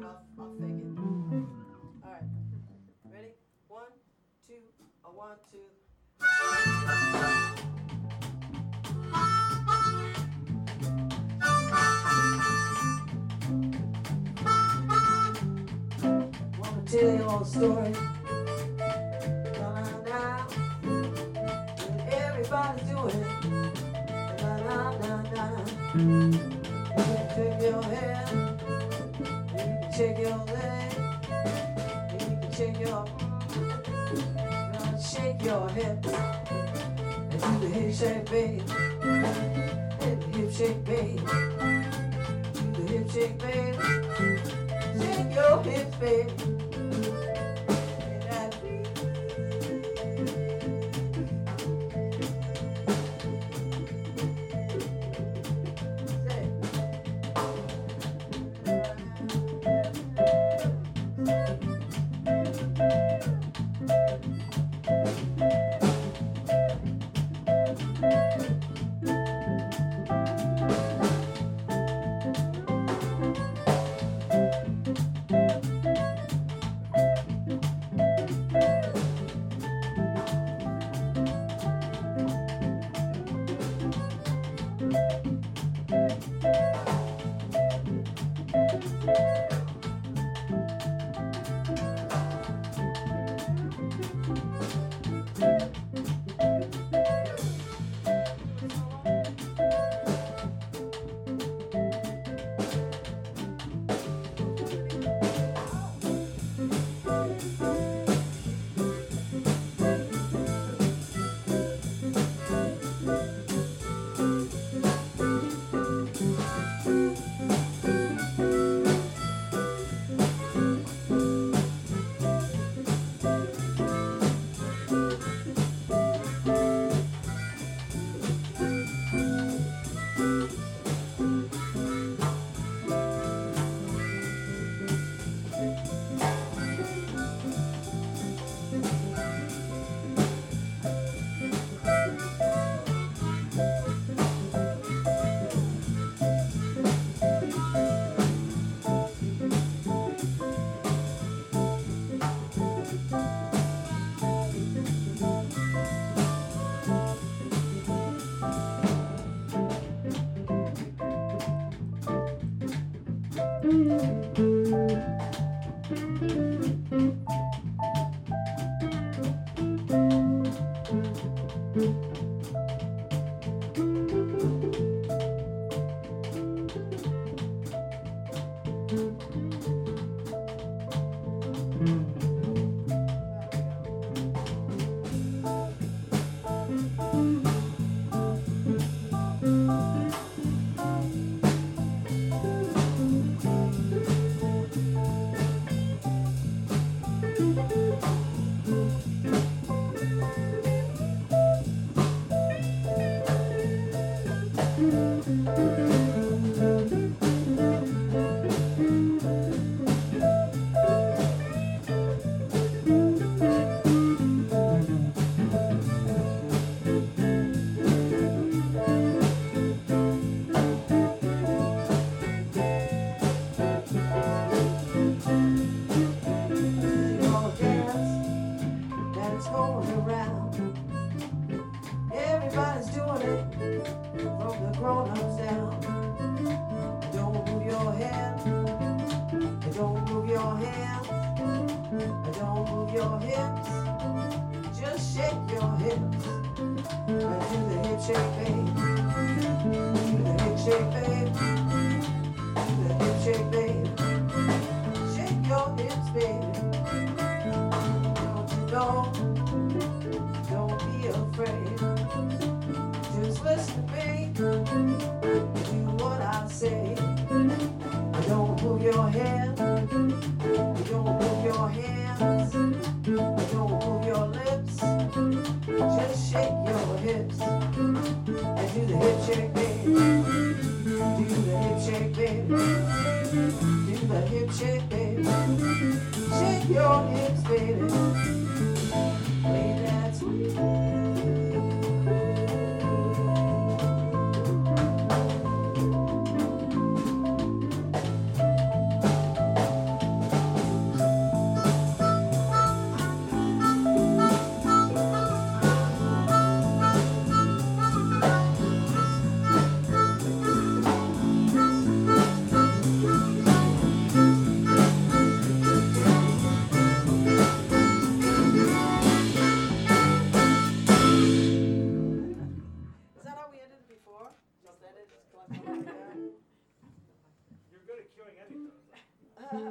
I'll fake it. All right. Ready? 1, 2, a 1, 2. Wanna tell you all the story. Na-na-na. Everybody's doing it. Na-na-na-na. You can shake your head. You can shake your leg. You can shake your... Gonna shake your hips. And do the hip shake, babe. And the hip shake, babe. Do the hip shake, babe. Shake your hips, babe. And that beat. Say. Everybody's doing it, from the grown-ups down. Don't move your head, don't move your hands, don't move your hips. Just shake your hips. Do the hip shake, babe. Do the hip shake, babe. Do the hip shake, babe. Shake your hips, baby. Don't you know? Don't be afraid. Just listen to me. Do what I say. Don't move your head. Don't move your hands. Don't move your lips. Just shake your hips. And do the hip shake, baby. Do the hip shake, baby. Do the hip shake, baby. Shake your hips, baby. Play that sweet.